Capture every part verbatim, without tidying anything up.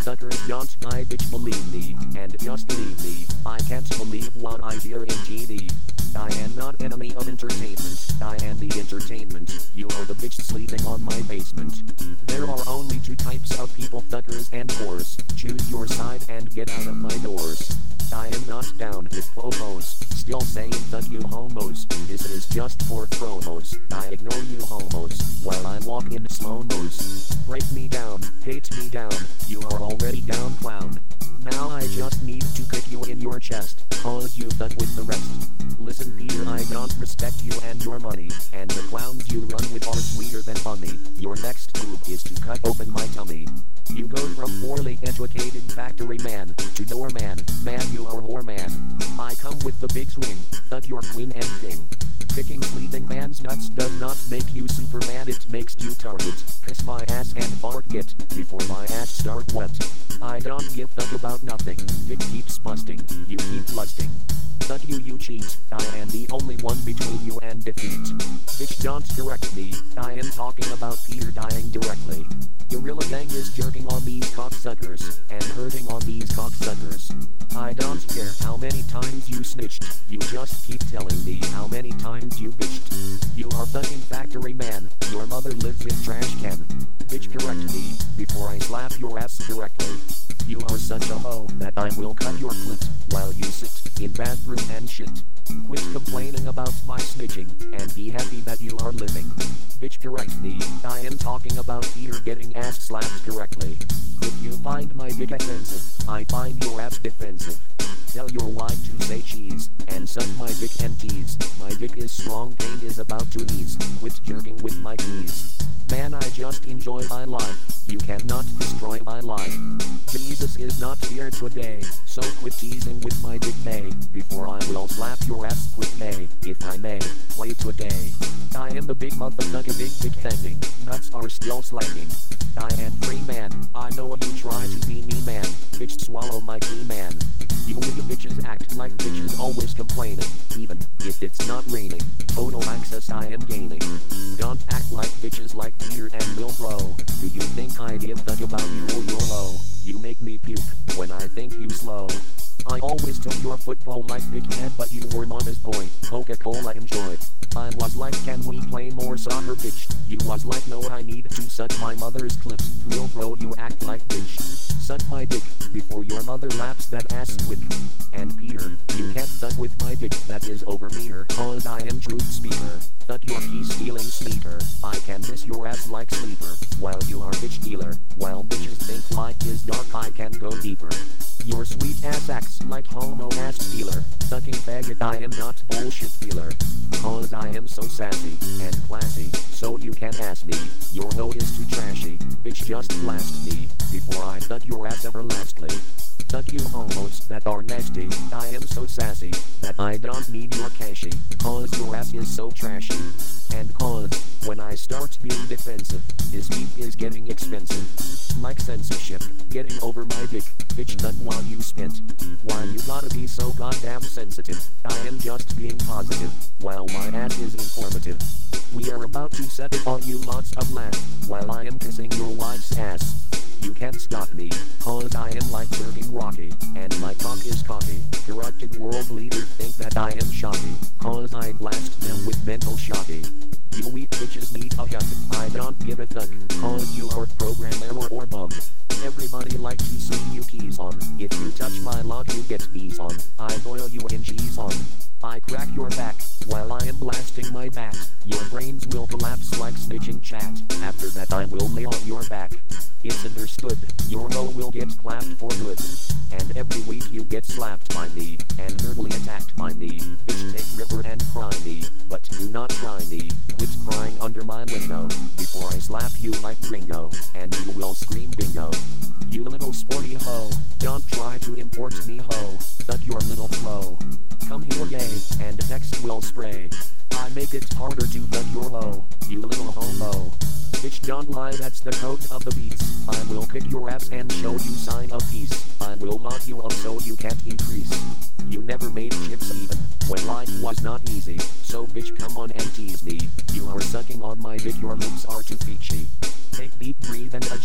cocksuckers don't die, bitch, believe me, and just believe me. I can't believe what I hear in T V. I am not enemy of entertainment, I am the entertainment. You are the bitch sleeping on my basement. There are only two types of people, thuggers and whores. Choose your side and get out of my doors. I am not down with popos, still saying fuck you homos. This is just for promos. I ignore you homos, while I walk in slow-mos. Break me down, hate me down, you are already down, clown. Now I just need to kick you in your chest, cause you fuck with the rest. Listen Peter, I don't respect you and your money, and the clowns you run with are sweeter than funny. Your next move is to cut open my tummy. You go from poorly educated factory man to doorman, man you are whore man. I come with the big swing, fuck your queen and king. Picking sleeping man's nuts does not make you Superman, it makes you target. Kiss my ass and fart get, before my ass start wet. I don't give fuck about nothing, dick keeps busting, you keep lusting. Fuck you, you cheat, I am the only one between you and defeat. Bitch don't correct me, I am talking about Peter dying directly. Gorilla Gang is jerking on these cocksuckers, and hurting on these cocksuckers. I don't care how many times you snitched, you just keep telling me how many times you bitched. You are fucking factory man, your mother lives in trash can. Bitch correct me, before I slap your ass directly. You are such a hoe that I will cut your clit, while you sit in bathroom and shit. Quit complaining about my snitching, and be happy that you are living. Bitch correct me, I am talking about Peter getting ass slapped correctly. If you find my dick offensive, I find your ass defensive. Tell your wife to say cheese, and suck my dick and tease. My dick is strong, pain is about to ease. Quit jerking with my keys. Man, I just enjoy my life. You cannot destroy my life. Jesus is not here today, so quit teasing with my dick may. Before I will slap your ass with may, if I may, play today. I am the big motherfucker, big dick thing. Nuts are still slanging. I am free man, I know you try to be me man. Bitch swallow my key man. You nigga bitches act like bitches always complaining, even if it's not raining. Total access I am gaining. Don't act like bitches like Peter and Lil Bro. Do you think I give fuck about you or your low? You make me puke when I think you slow. I always took your football like big head, but you were mama's boy. Coca-Cola enjoy. I was like, can we play more soccer, bitch? You was like, no, I need to suck my mother's clips. Real bro, you act like bitch. Suck my dick before your mother laps that ass quick. And Peter, you can't fuck with my dick, that is over meter, cause I am truth speaker. Fuck your key stealing sleeper. I can miss your ass like sleeper, while you are bitch dealer. While bitches think life is dark, I can go deeper. Your sweet ass acts like homo ass stealer. Fucking faggot, I am not bullshit feeler. Cause I am so sassy and classy, so you can ask me. Your hoe is too trashy, bitch just blast me, before I fuck your ass everlastly. Fuck you homos that are nasty, I am so sassy, that I don't need your cashy, cause your ass is so trashy. And cause, when I start being defensive, this beat is getting expensive. Like censorship, getting over my dick, bitch nut while you spent. Why you gotta be so goddamn sensitive? I am just being positive, while my ass is informative. We are about to set it on you lots of laugh, while I am kissing your wife's ass. You can't stop me, cause I am like Durgan Rocky, and my cock is cocky. Corrupted world leaders think that I am shocky, cause I blast them with mental shocky. You weak bitches need a hug, I don't give a fuck, cause you are program error or bug. Everybody like to see you keys on, if you touch my lock you get bees on, I boil you in cheese on. I crack your back, while I am blasting my bat. Your brains will collapse like snitching chat. After that I will lay on your back. It's understood, your hoe will get clapped for good. And every week you get slapped by me, and verbally attacked by me. Bitch take river and cry me, but do not try me. Quit crying under my window, before I slap you like Ringo, and you will scream bingo. You little sporty hoe, don't try to import me hoe, suck your little flow. Come here gay, and text will spray. I make it harder to fuck your hoe, you little homo. Bitch don't lie, that's the code of the beast. I will kick your ass and show you sign of peace. I will lock you up so you can't increase. You never made chips even, when life was not easy. So bitch come on and tease me. You are sucking on my dick, your lips are too peachy. Take deep breathe and adjust your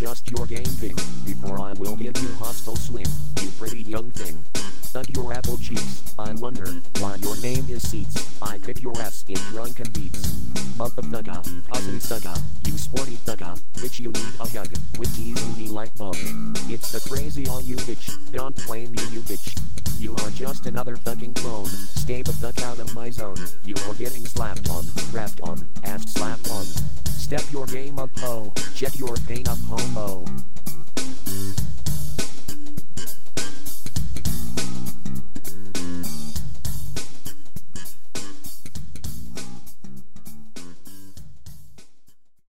your game thing, before I will give you hostile sling, you pretty young thing. Thug your apple cheeks, I wonder why your name is Seats. I kick your ass in drunken beats. Month of thugga, cousin thugga, you sporty thugga, bitch you need a hug, with teasing me like bug. It's the crazy on you bitch, don't blame me you bitch. You are just another fucking clone, stay the fuck out of my zone. You are getting slapped on, rapped on, ass slapped on. Step your game up ho, check your pain up homo.